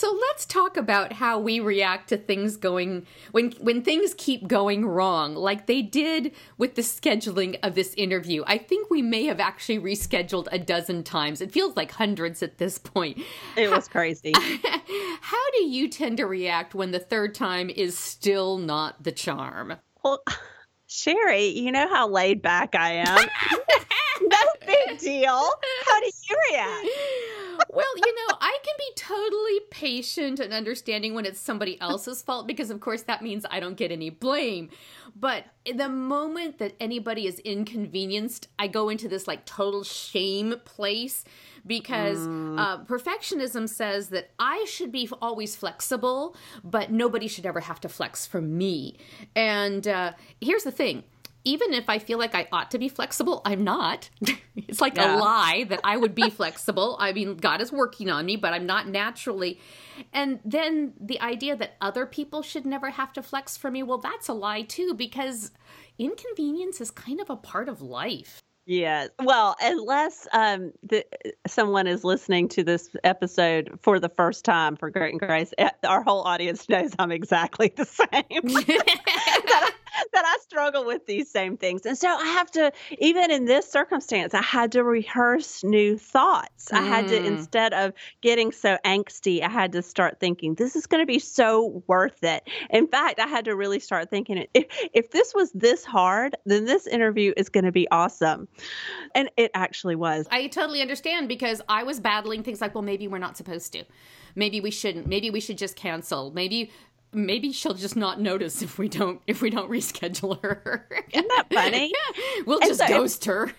So let's talk about how we react to things going, when things keep going wrong, like they did with the scheduling of this interview. I think we may have actually rescheduled a dozen times. It feels like hundreds at this point. It was crazy. How do you tend to react when the third time is still not the charm? Well, Sherry, you know how laid back I am. No big deal. How do you react? Well, I can be totally patient and understanding when it's somebody else's fault because, of course, that means I don't get any blame. But the moment that anybody is inconvenienced, I go into this like total shame place because perfectionism says that I should be always flexible, but nobody should ever have to flex for me. And here's the thing. Even if I feel like I ought to be flexible, I'm not. It's like a lie that I would be flexible. I mean, God is working on me, but I'm not naturally. And then the idea that other people should never have to flex for me, well, that's a lie too, because inconvenience is kind of a part of life. Yes. Well, unless someone is listening to this episode for the first time for Grit and Grace, our whole audience knows I'm exactly the same. that I struggle with these same things. And so I have to, even in this circumstance, I had to rehearse new thoughts. I had to, instead of getting so angsty, I had to start thinking, this is going to be so worth it. In fact, I had to really start thinking, if this was this hard, then this interview is going to be awesome. And it actually was. I totally understand because I was battling things like, well, maybe we're not supposed to. Maybe we shouldn't. Maybe we should just cancel. Maybe she'll just not notice if we don't reschedule her. Isn't that funny? We'll just ghost her.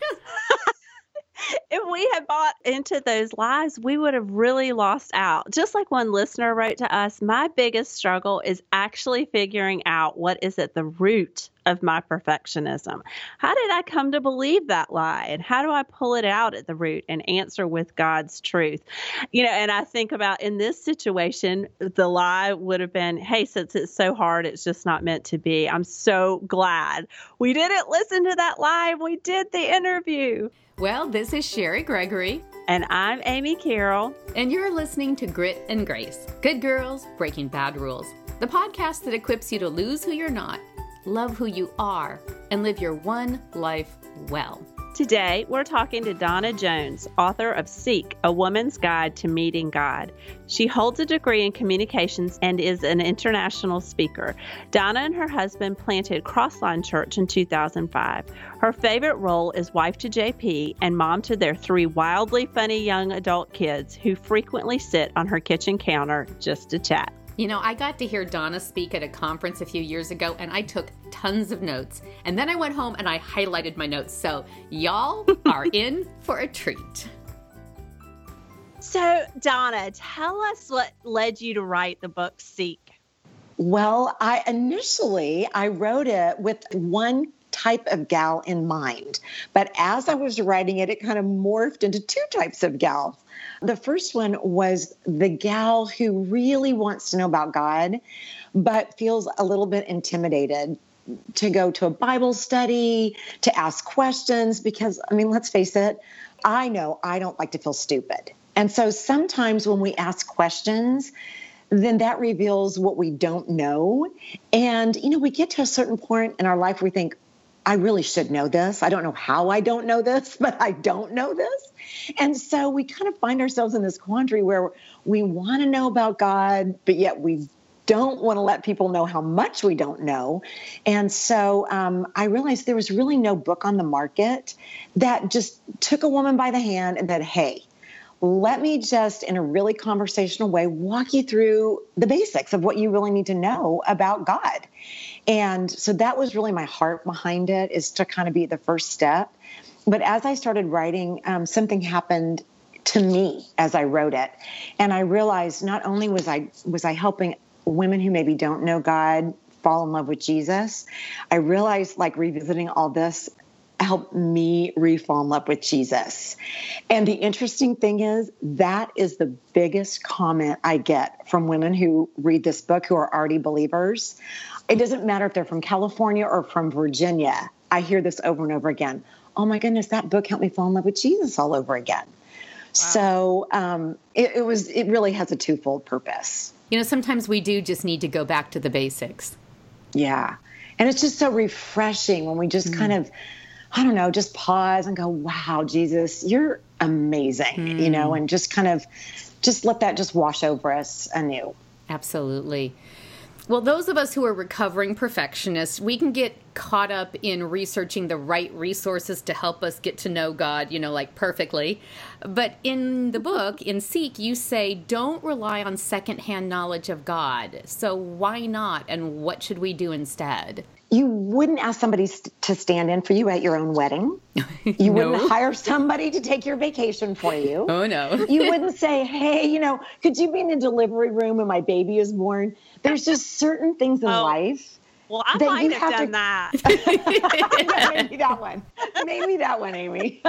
If we had bought into those lies, we would have really lost out. Just like one listener wrote to us, my biggest struggle is actually figuring out what is at the root of my perfectionism. How did I come to believe that lie? And how do I pull it out at the root and answer with God's truth? And I think about in this situation, the lie would have been, hey, since it's so hard, it's just not meant to be. I'm so glad we didn't listen to that lie. We did the interview. Well, this is Sherry Gregory. And I'm Amy Carroll. And you're listening to Grit and Grace, Good Girls Breaking Bad Rules, the podcast that equips you to lose who you're not, love who you are, and live your one life well. Today, we're talking to Donna Jones, author of Seek, A Woman's Guide to Meeting God. She holds a degree in communications and is an international speaker. Donna and her husband planted Crossline Church in 2005. Her favorite role is wife to JP and mom to their 3 wildly funny young adult kids who frequently sit on her kitchen counter just to chat. I got to hear Donna speak at a conference a few years ago, and I took tons of notes. And then I went home and I highlighted my notes. So y'all are in for a treat. So, Donna, tell us what led you to write the book Seek. Well, I wrote it with one type of gal in mind. But as I was writing it, it kind of morphed into 2 types of gals. The first one was the gal who really wants to know about God, but feels a little bit intimidated to go to a Bible study, to ask questions, because, let's face it, I know I don't like to feel stupid. And so sometimes when we ask questions, then that reveals what we don't know. And, we get to a certain point in our life where we think, I really should know this. I don't know how I don't know this, but I don't know this. And so we kind of find ourselves in this quandary where we want to know about God, but yet we don't want to let people know how much we don't know. And so I realized there was really no book on the market that just took a woman by the hand and said, hey, let me just, in a really conversational way, walk you through the basics of what you really need to know about God. And so that was really my heart behind it, is to kind of be the first step. But as I started writing, something happened to me as I wrote it. And I realized not only was I helping women who maybe don't know God fall in love with Jesus, I realized revisiting all this helped me re-fall in love with Jesus. And the interesting thing is that is the biggest comment I get from women who read this book who are already believers. It doesn't matter if they're from California or from Virginia. I hear this over and over again. Oh my goodness, that book helped me fall in love with Jesus all over again. So it really has a twofold purpose. Sometimes we do just need to go back to the basics. Yeah. And it's just so refreshing when we just kind of, I don't know, just pause and go, wow, Jesus, you're amazing, and just kind of just let that just wash over us anew. Absolutely. Well, those of us who are recovering perfectionists, we can get caught up in researching the right resources to help us get to know God, like perfectly. But in the book, in Seek, you say, don't rely on secondhand knowledge of God. So why not? And what should we do instead? You wouldn't ask somebody to stand in for you at your own wedding. You wouldn't hire somebody to take your vacation for you. Oh, no. You wouldn't say, hey, could you be in the delivery room when my baby is born? There's just certain things in life. Well, I might have done that. Maybe that one, Amy.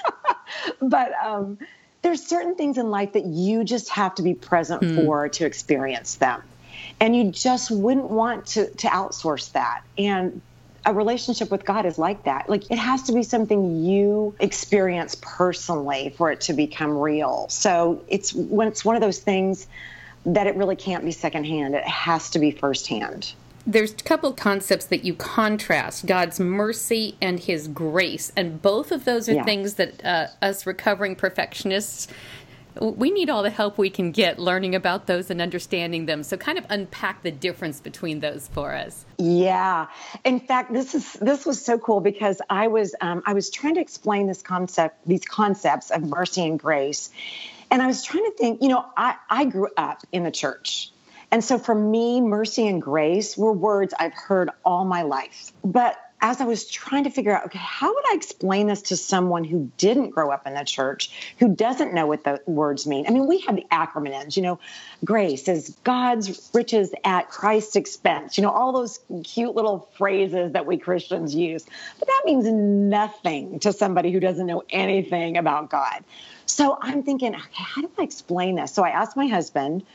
But there's certain things in life that you just have to be present for to experience them. And you just wouldn't want to outsource that. And a relationship with God is like that. Like, it has to be something you experience personally for it to become real. So it's one of those things that it really can't be secondhand. It has to be firsthand. There's a couple concepts that you contrast, God's mercy and his grace. And both of those are things that us recovering perfectionists, we need all the help we can get learning about those and understanding them. So kind of unpack the difference between those for us. Yeah. In fact, this was so cool because I was trying to explain these concepts of mercy and grace. And I was trying to think, I grew up in the church. And so for me, mercy and grace were words I've heard all my life. But as I was trying to figure out, okay, how would I explain this to someone who didn't grow up in the church, who doesn't know what the words mean? I mean, we have the acronyms, grace is God's riches at Christ's expense, all those cute little phrases that we Christians use. But that means nothing to somebody who doesn't know anything about God. So I'm thinking, okay, how do I explain this? So I asked my husband,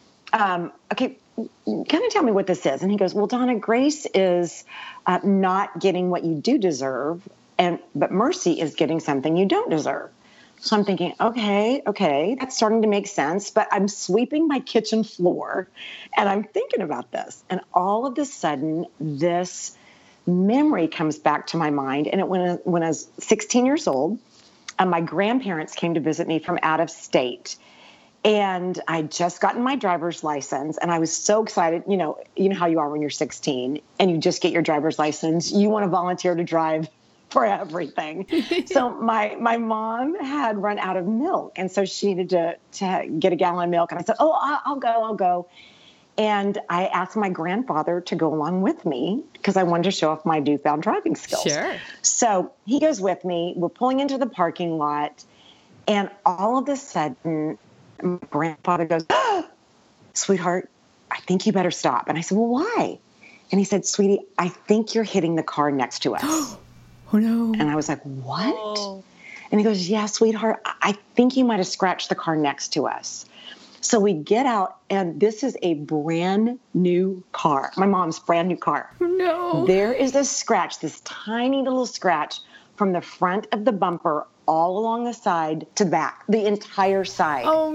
okay, kind of tell me what this is. And he goes, well, Donna, grace is not getting what you do deserve, but mercy is getting something you don't deserve. So I'm thinking, okay, that's starting to make sense. But I'm sweeping my kitchen floor, and I'm thinking about this. And all of a sudden, this memory comes back to my mind. And when I was 16 years old, my grandparents came to visit me from out of state. And I'd just gotten my driver's license, and I was so excited. You know how you are when you're 16 and you just get your driver's license. You want to volunteer to drive for everything. So my mom had run out of milk, and so she needed to get a gallon of milk. And I said, I'll go. And I asked my grandfather to go along with me because I wanted to show off my newfound driving skills. Sure. So he goes with me. We're pulling into the parking lot, and all of a sudden, my grandfather goes, sweetheart, I think you better stop. And I said, well, why? And he said, sweetie, I think you're hitting the car next to us. Oh, no. And I was like, what? Oh. And he goes, yeah, sweetheart, I think you might have scratched the car next to us. So we get out, and this is a brand new car. My mom's brand new car. No. There is a scratch, this tiny little scratch from the front of the bumper all along the side to back, the entire side. Oh,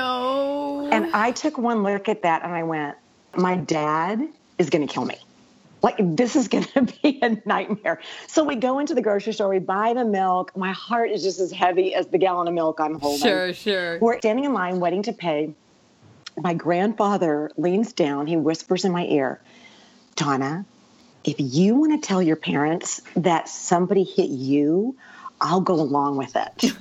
no. And I took one look at that, and I went, my dad is going to kill me. Like, this is going to be a nightmare. So we go into the grocery store, we buy the milk. My heart is just as heavy as the gallon of milk I'm holding. Sure. We're standing in line waiting to pay. My grandfather leans down. He whispers in my ear, Donna, if you want to tell your parents that somebody hit you, I'll go along with it.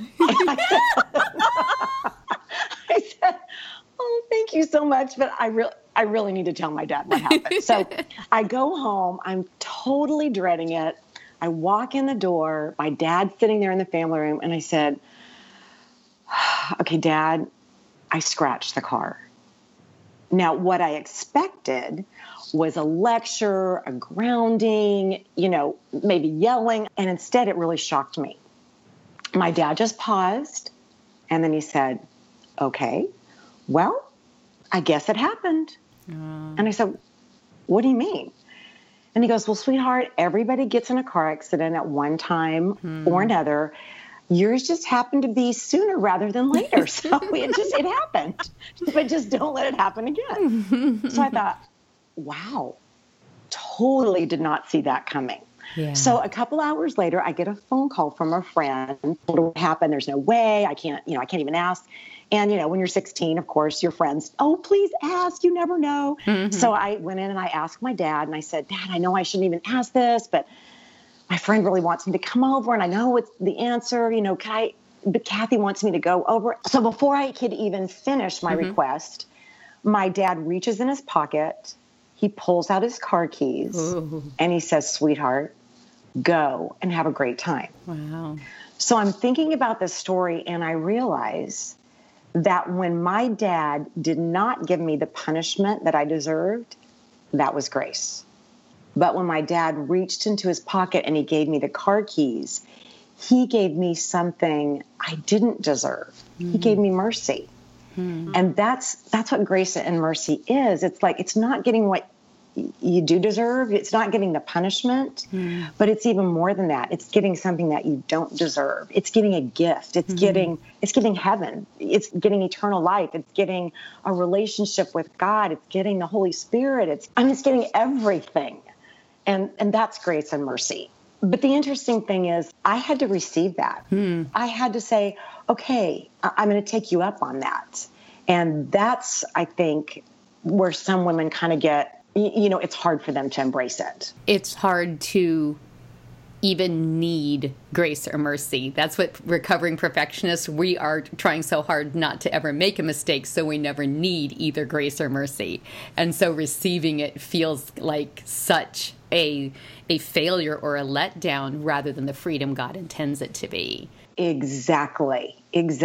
I said, oh, thank you so much. But I really need to tell my dad what happened. So I go home. I'm totally dreading it. I walk in the door. My dad's sitting there in the family room. And I said, okay, Dad, I scratched the car. Now, what I expected was a lecture, a grounding, maybe yelling. And instead, it really shocked me. My dad just paused, and then he said, okay, well, I guess it happened. And I said, what do you mean? And he goes, well, sweetheart, everybody gets in a car accident at one time or another. yours just happened to be sooner rather than later. So it happened, but just don't let it happen again. So I thought, wow, totally did not see that coming. Yeah. So a couple hours later, I get a phone call from a friend. What happened? There's no way. I can't even ask. And, when you're 16, of course, your friends, oh, please ask. You never know. Mm-hmm. So I went in and I asked my dad, and I said, Dad, I know I shouldn't even ask this, but my friend really wants me to come over, and I know it's the answer. But Kathy wants me to go over. So before I could even finish my request, my dad reaches in his pocket. He pulls out his car keys, and he says, sweetheart, go and have a great time. Wow. So I'm thinking about this story, and I realize that when my dad did not give me the punishment that I deserved, that was grace. But when my dad reached into his pocket and he gave me the car keys, he gave me something I didn't deserve. He gave me mercy. And that's what grace and mercy is. It's like, it's not getting what you do deserve. It's not getting the punishment, but it's even more than that. It's getting something that you don't deserve. It's getting a gift. It's getting heaven. It's getting eternal life. It's getting a relationship with God. It's getting the Holy Spirit. It's getting everything. And that's grace and mercy. But the interesting thing is I had to receive that. I had to say, okay, I'm going to take you up on that. And that's, I think, where some women kind of get, it's hard for them to embrace it. It's hard to even need grace or mercy. That's what recovering perfectionists, we are trying so hard not to ever make a mistake, so we never need either grace or mercy. And so receiving it feels like such a failure or a letdown rather than the freedom God intends it to be. Exactly.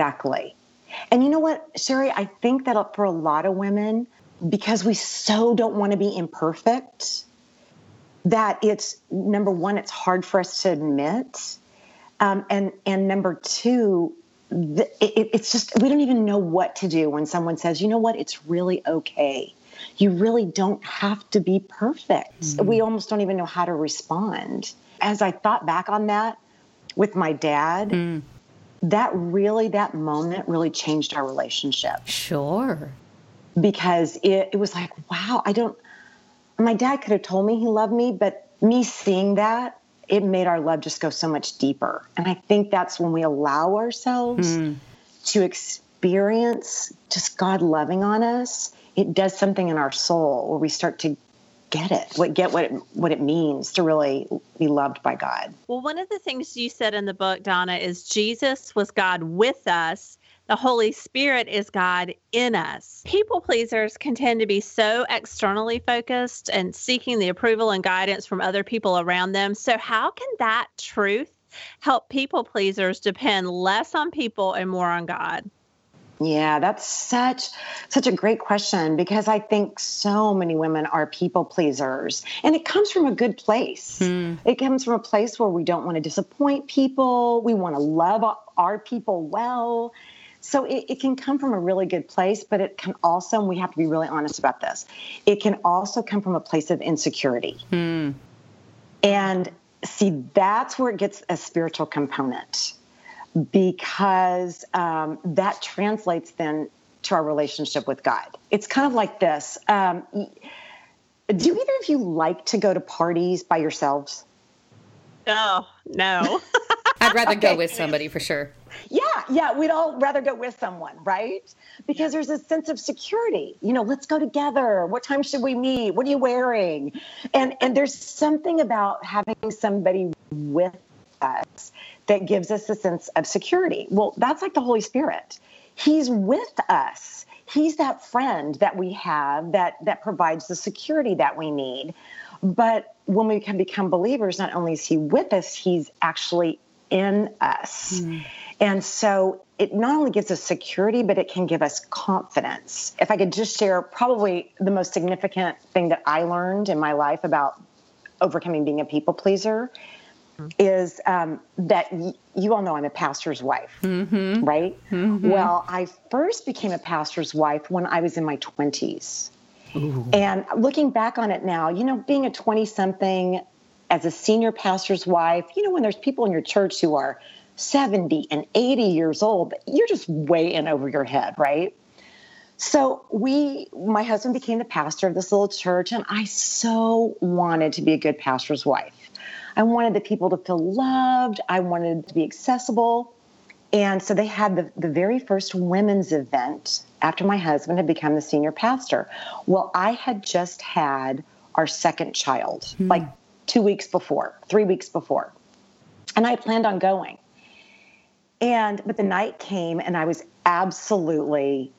And you know what, Sherry, I think that for a lot of women, because we so don't want to be imperfect, that it's, number one, it's hard for us to admit. And number two, it's just, we don't even know what to do when someone says, you know what, it's really okay. You really don't have to be perfect. We almost don't even know how to respond. As I thought back on that with my dad, that moment really changed our relationship. Sure. Because it was like, wow, my dad could have told me he loved me, but me seeing that, it made our love just go so much deeper. And I think that's when we allow ourselves to experience just God loving on us. It does something in our soul where we start to get what it means to really be loved by God. Well, one of the things you said in the book, Donna, is Jesus was God with us. The Holy Spirit is God in us. People pleasers can tend to be so externally focused and seeking the approval and guidance from other people around them. So how can that truth help people pleasers depend less on people and more on God? Yeah, that's such a great question, because I think so many women are people pleasers, and it comes from a good place. It comes from a place where we don't want to disappoint people. We want to love our people well. So it can come from a really good place, but it can also, and we have to be really honest about this, it can also come from a place of insecurity. And see, that's where it gets a spiritual component, because that translates then to our relationship with God. It's kind of like this. Do either of you like to go to parties by yourselves? Oh, no. I'd rather go with somebody for sure. Yeah, we'd all rather go with someone, right? Because there's a sense of security. Let's go together. What time should we meet? What are you wearing? And there's something about having somebody with us that gives us a sense of security. Well, that's like the Holy Spirit. He's with us. He's that friend that we have that provides the security that we need. But when we can become believers, not only is he with us, he's actually in us. And so it not only gives us security, but it can give us confidence. If I could just share probably the most significant thing that I learned in my life about overcoming being a people pleaser is that you all know I'm a pastor's wife, right? Well, I first became a pastor's wife when I was in my 20s. And looking back on it now, being a 20-something as a senior pastor's wife, when there's people in your church who are 70 and 80 years old, you're just way in over your head, right? So my husband became the pastor of this little church, and I so wanted to be a good pastor's wife. I wanted the people to feel loved. I wanted to be accessible. And so they had the very first women's event after my husband had become the senior pastor. Well, I had just had our second child, like 3 weeks before. And I planned on going. But the night came and I was absolutely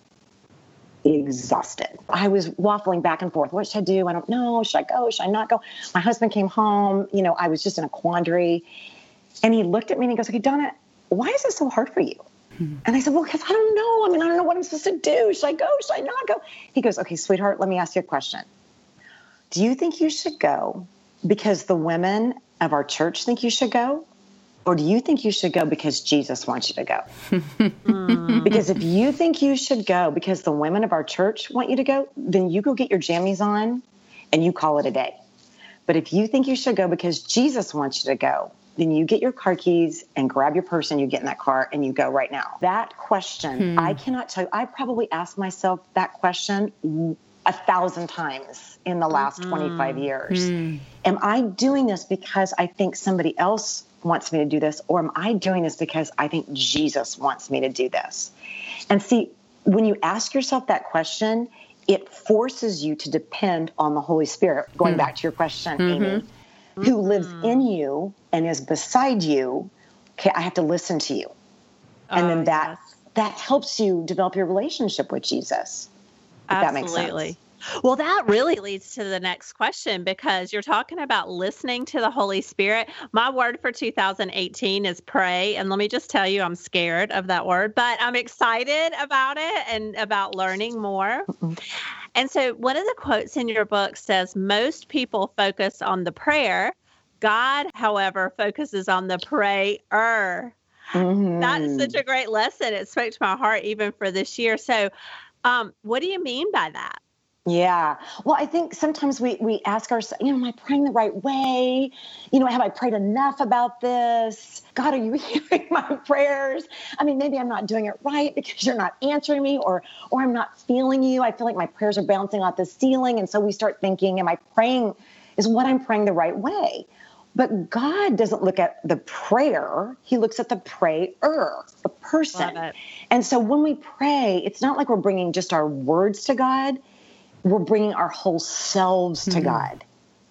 exhausted. I was waffling back and forth. What should I do? I don't know. Should I go? Should I not go? My husband came home. I was just in a quandary. And he looked at me and he goes, okay, Donna, why is this so hard for you? And I said, well, because I don't know. I don't know what I'm supposed to do. Should I go? Should I not go? He goes, okay, sweetheart, let me ask you a question. Do you think you should go because the women of our church think you should go? Or do you think you should go because Jesus wants you to go? Because if you think you should go because the women of our church want you to go, then you go get your jammies on and you call it a day. But if you think you should go because Jesus wants you to go, then you get your car keys and grab your purse and you get in that car and you go right now. That question, I cannot tell you. I probably asked myself that question 1,000 times in the last 25 years. Am I doing this because I think somebody else wants me to do this, or am I doing this because I think Jesus wants me to do this? And see, when you ask yourself that question, it forces you to depend on the Holy Spirit. Going back to your question, Amy, who lives in you and is beside you. Okay, I have to listen to you. And then that helps you develop your relationship with Jesus. If that makes sense. Well, that really leads to the next question, because you're talking about listening to the Holy Spirit. My word for 2018 is pray. And let me just tell you, I'm scared of that word, but I'm excited about it and about learning more. And so one of the quotes in your book says, most people focus on the prayer. God, however, focuses on the prayer. That is such a great lesson. It spoke to my heart even for this year. So what do you mean by that? Yeah. Well, I think sometimes we ask ourselves, am I praying the right way? Have I prayed enough about this? God, are you hearing my prayers? Maybe I'm not doing it right because you're not answering me, or I'm not feeling you. I feel like my prayers are bouncing off the ceiling. And so we start thinking, is what I'm praying the right way? But God doesn't look at the prayer. He looks at the prayer, the person. And so when we pray, it's not like we're bringing just our words to God. We're bringing our whole selves to God.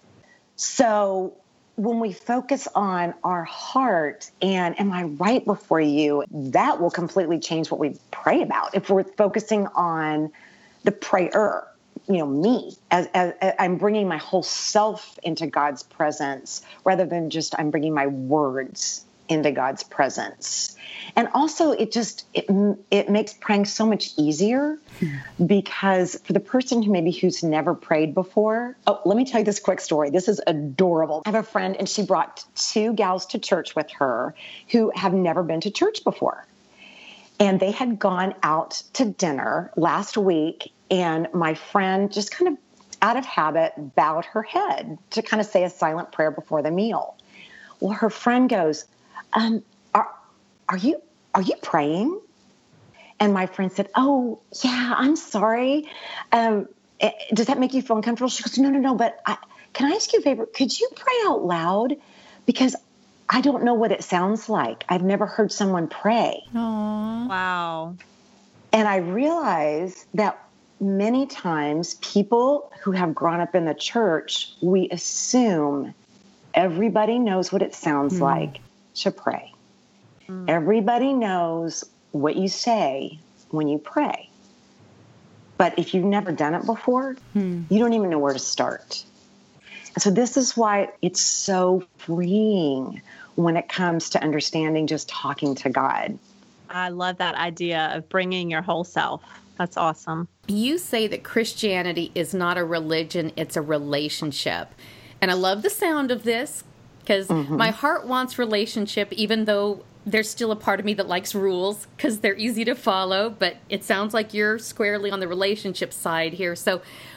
So when we focus on our heart and am I right before you, that will completely change what we pray about. If we're focusing on the prayer, me, as I'm bringing my whole self into God's presence rather than just I'm bringing my words into God's presence. And also it makes praying so much easier because for the person who's never prayed before. Oh, let me tell you this quick story. This is adorable. I have a friend and she brought 2 gals to church with her who have never been to church before. And they had gone out to dinner last week, and my friend just kind of out of habit bowed her head to kind of say a silent prayer before the meal. Well, her friend goes, are you praying? And my friend said, oh, yeah, I'm sorry. Does that make you feel uncomfortable? She goes, no, but can I ask you a favor? Could you pray out loud? Because I don't know what it sounds like. I've never heard someone pray. Aww. Wow. And I realized that many times people who have grown up in the church, we assume everybody knows what it sounds like to pray. Everybody knows what you say when you pray. But if you've never done it before, you don't even know where to start. And so this is why it's so freeing when it comes to understanding just talking to God. I love that idea of bringing your whole self. That's awesome. You say that Christianity is not a religion, it's a relationship. And I love the sound of this because my heart wants relationship, even though there's still a part of me that likes rules because they're easy to follow. But it sounds like you're squarely on the relationship side here. So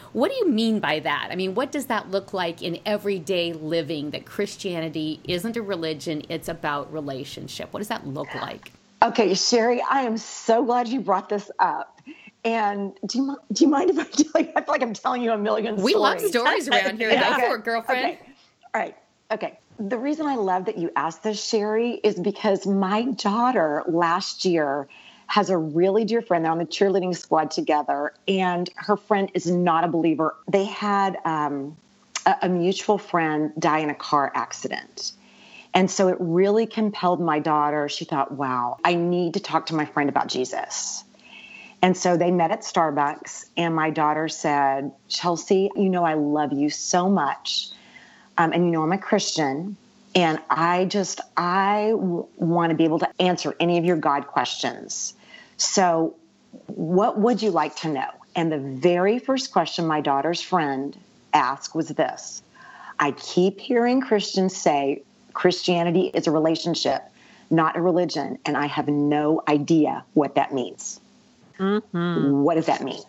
What do you mean by that? I mean, what does that look like in everyday living, that Christianity isn't a religion, it's about relationship? What does that look like? Okay, Sherry, I am so glad you brought this up. And do you mind if I tell you? I feel like I'm telling you a million stories. We love stories around here. Go for it, girlfriend. Okay. All right. Okay. The reason I love that you asked this, Sherry, is because my daughter last year has a really dear friend. They're on the cheerleading squad together, and her friend is not a believer. They had a mutual friend die in a car accident. And so it really compelled my daughter. She thought, wow, I need to talk to my friend about Jesus. And so they met at Starbucks, and my daughter said, Chelsea, you know I love you so much. And you know I'm a Christian, and I want to be able to answer any of your God questions. So what would you like to know? And the very first question my daughter's friend asked was this. I keep hearing Christians say Christianity is a relationship, not a religion, and I have no idea what that means. Mm-hmm. What does that mean?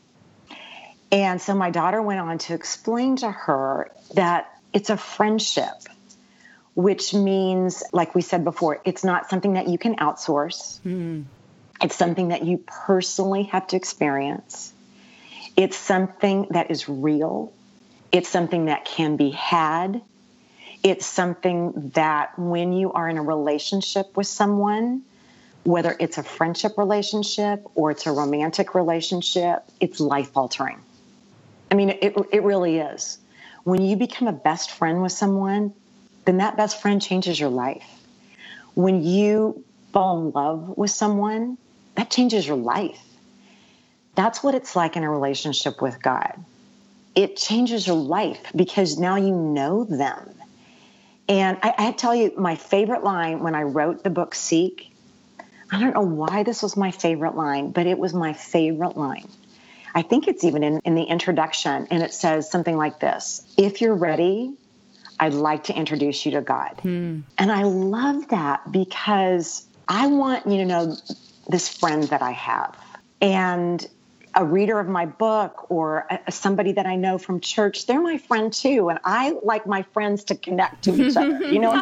And so my daughter went on to explain to her that it's a friendship, which means, like we said before, it's not something that you can outsource. Mm. It's something that you personally have to experience. It's something that is real. It's something that can be had. It's something that when you are in a relationship with someone, whether it's a friendship relationship or it's a romantic relationship, it's life-altering. I mean, it really is. When you become a best friend with someone, then that best friend changes your life. When you fall in love with someone, that changes your life. That's what it's like in a relationship with God. It changes your life because now you know them. And I tell you, my favorite line when I wrote the book Seek, I don't know why this was my favorite line, but it was my favorite line. I think it's even in the introduction, and it says something like this. If you're ready, I'd like to introduce you to God. And I love that because I want you to know this friend that I have. And a reader of my book or somebody that I know from church, they're my friend too. And I like my friends to connect to each other. You know,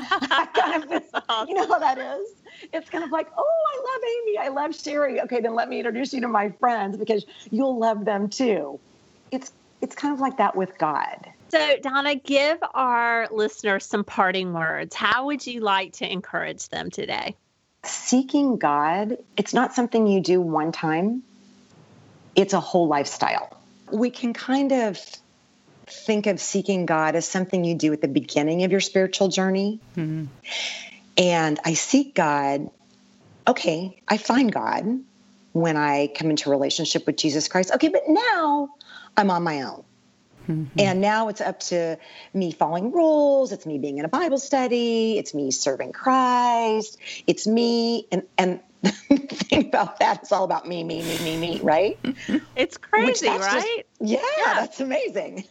you know how that is? It's kind of like, oh, I love Amy. I love Sherry. Okay, then let me introduce you to my friends because you'll love them too. It's kind of like that with God. So, Donna, give our listeners some parting words. How would you like to encourage them today? Seeking God, it's not something you do one time. It's a whole lifestyle. We can kind of think of seeking God as something you do at the beginning of your spiritual journey. Mm-hmm. And I seek God. Okay, I find God when I come into a relationship with Jesus Christ. Okay, but now I'm on my own. Mm-hmm. And now it's up to me following rules. It's me being in a Bible study. It's me serving Christ. It's me. And the thing about that, it's all about me, right? It's crazy, right? Yeah, that's amazing.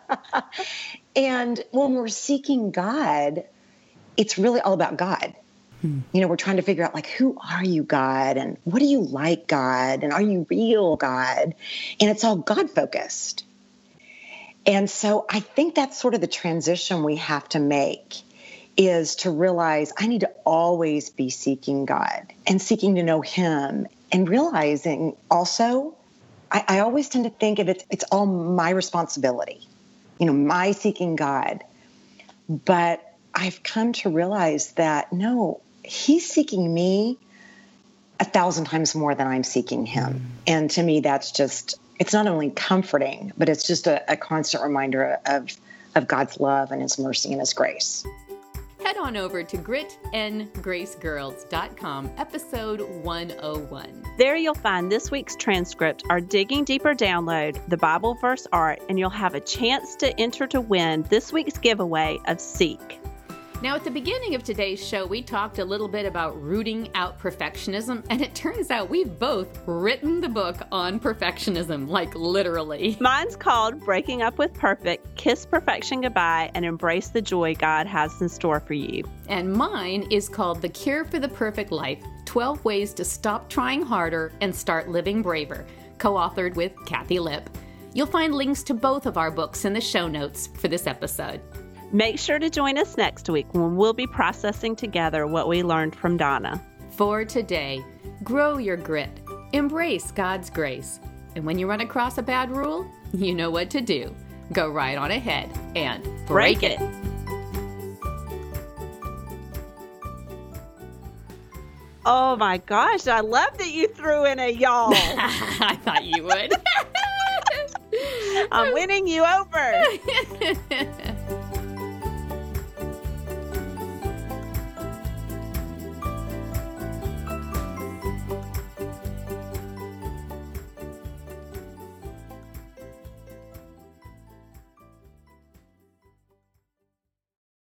And when we're seeking God, it's really all about God. You know, we're trying to figure out, like, who are you, God? And what do you like, God? And are you real, God? And it's all God-focused. And so I think that's sort of the transition we have to make, is to realize I need to always be seeking God and seeking to know Him, and realizing also, I always tend to think of it's all my responsibility, you know, my seeking God. But I've come to realize that, no, He's seeking me 1,000 times more than I'm seeking Him. And to me, that's just, it's not only comforting, but it's just a constant reminder of God's love and His mercy and His grace. Head on over to gritandgracegirls.com, episode 101. There you'll find this week's transcript, our Digging Deeper download, the Bible verse art, and you'll have a chance to enter to win this week's giveaway of Seek. Now, at the beginning of today's show, we talked a little bit about rooting out perfectionism, and it turns out we've both written the book on perfectionism, like literally. Mine's called Breaking Up with Perfect, Kiss Perfection Goodbye, and Embrace the Joy God Has in Store for You. And mine is called The Cure for the Perfect Life, 12 Ways to Stop Trying Harder and Start Living Braver, co-authored with Kathy Lipp. You'll find links to both of our books in the show notes for this episode. Make sure to join us next week when we'll be processing together what we learned from Donna. For today, grow your grit, embrace God's grace, and when you run across a bad rule, you know what to do. Go right on ahead and break it. Oh my gosh, I love that you threw in a y'all. I thought you would. I'm winning you over.